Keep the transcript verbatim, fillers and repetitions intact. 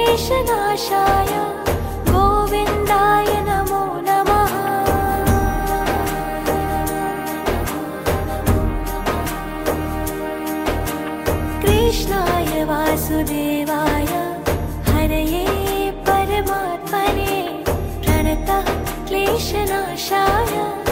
क्लेशनाशाय गोविन्दाय नमो नमः। कृष्णाय वासुदेवाय हरये परमात्मने प्रणतः क्लेशनाशाय